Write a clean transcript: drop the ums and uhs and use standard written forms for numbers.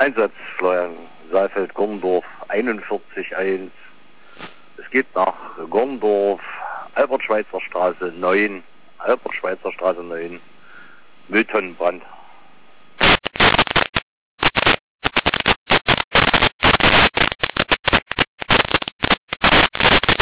Einsatz, Florian, Saalfeld, Gorndorf, 41.1. Es geht nach Gorndorf, Albert-Schweitzer Straße 9, Mülltonnenbrand.